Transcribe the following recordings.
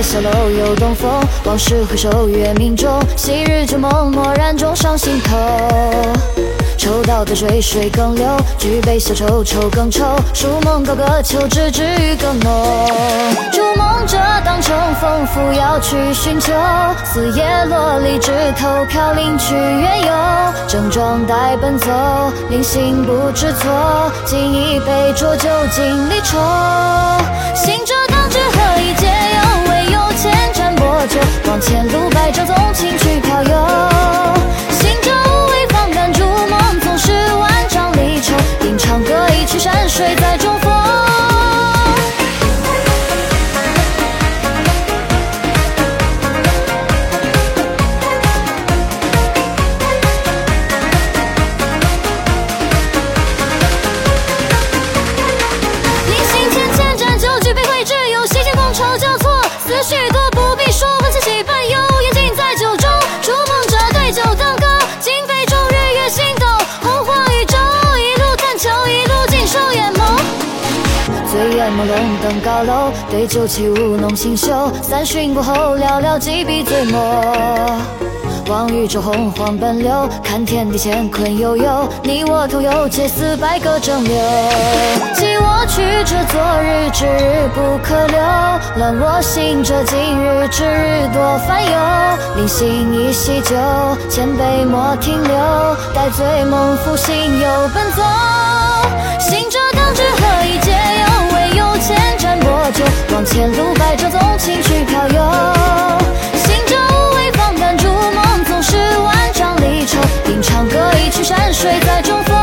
小楼又东风，往事回首月明中，昔日旧梦蓦然种上心头。抽刀的水水更流，举杯消愁愁更愁，数梦高歌求知知欲更浓。筑梦者当乘风扶摇去寻求，四叶落离枝头飘零去远游。正装待奔走，临行不知错，敬一杯浊酒尽离愁。行者当知何以解忧，唯有千盏薄酒，望前路百丈纵情去飘游。行者无畏放胆筑梦，纵使万丈离愁，吟唱歌一曲山水在中锋。许多不必说，欢喜喜伴游，眼睛在酒中，筑梦者对酒当歌，金杯中日月星斗，红火宇宙，一路探求，一路尽收眼眸。醉眼朦胧登高楼，对酒起舞弄清秀，三巡过后寥寥几笔醉墨。望宇宙洪荒奔流，看天地乾坤悠悠，你我同游，皆似百舸争流。记我曲折昨日之日不可留，乱我行者今日之日多烦忧。临行一喜酒，千杯莫停留，待醉梦复醒又奔走。行者当知何以解忧，唯有千盏薄酒，望前路百丈纵情去飘游。行者无畏放胆筑梦，纵使万丈离愁，吟唱歌一曲山水在中锋。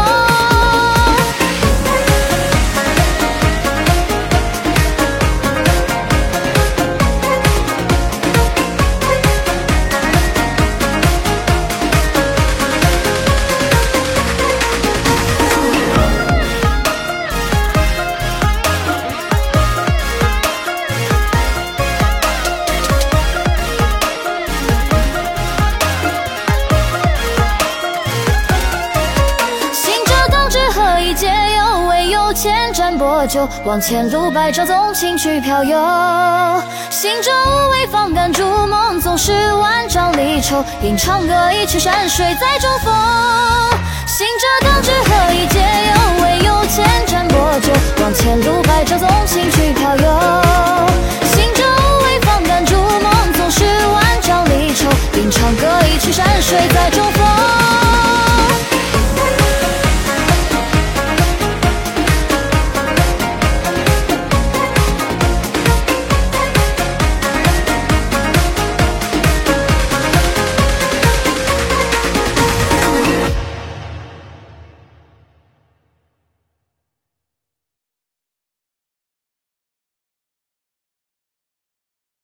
千盏薄酒，望前路百丈纵情去飘游。行者无畏放胆筑梦，纵使万丈离愁，吟唱歌一曲山水在中锋。行者当知何以解忧，唯有千盏薄酒，望前路百丈纵情去飘游。